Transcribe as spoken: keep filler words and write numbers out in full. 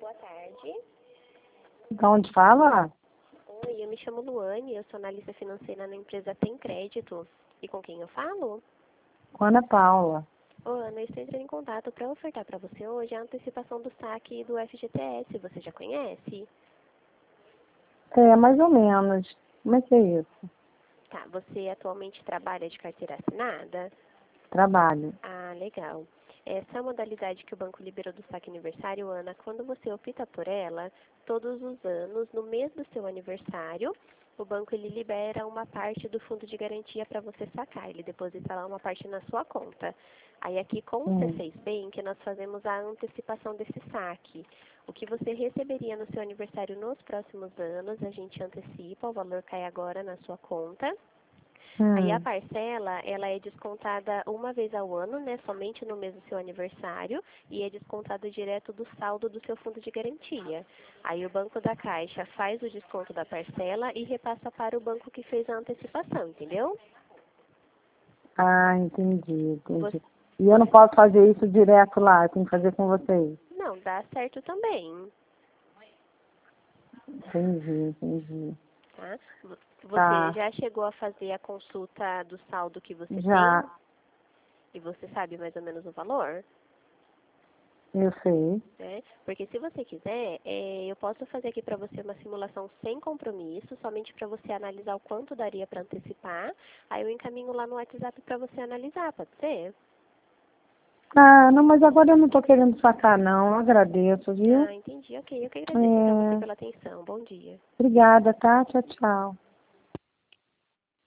boa tarde. De onde fala? Oi, eu me chamo Luane, eu sou analista financeira na empresa Tem Crédito. E com quem eu falo? Com Ana Paula. Ô, Ana, eu estou entrando em contato para ofertar para você hoje a antecipação do saque do F G T S. Você já conhece? É, mais ou menos. Como é que é isso? Tá, você atualmente trabalha de carteira assinada? Trabalho. Ah, legal. Essa modalidade que o banco liberou do saque aniversário, Ana, quando você opta por ela, todos os anos, no mês do seu aniversário, o banco ele libera uma parte do fundo de garantia para você sacar. Ele deposita lá uma parte na sua conta. Aí aqui com o Hum. C seis Bank, nós fazemos a antecipação desse saque. O que você receberia no seu aniversário nos próximos anos, a gente antecipa, o valor cai agora na sua conta. Aí a Hum. parcela, ela é descontada uma vez ao ano, né, somente no mês do seu aniversário, e é descontada direto do saldo do seu fundo de garantia. Aí o Banco da Caixa faz o desconto da parcela e repassa para o banco que fez a antecipação, entendeu? Ah, entendi, Você, entendi. E eu não posso fazer isso direto lá, eu tenho que fazer com vocês. não, dá certo também, Entendi, entendi. tá? Você Tá, já chegou a fazer a consulta do saldo que você tem já, e você sabe mais ou menos o valor? eu sei. Né? Porque se você quiser, é, eu posso fazer aqui para você uma simulação sem compromisso, somente para você analisar o quanto daria para antecipar. Aí eu encaminho lá no WhatsApp para você analisar, pode ser? Ah, não, mas agora eu não tô querendo sacar, não. Eu agradeço, viu? Ah, entendi. Ok, eu que agradeço então você É, pela atenção. Bom dia. obrigada, tá? Tchau, tchau.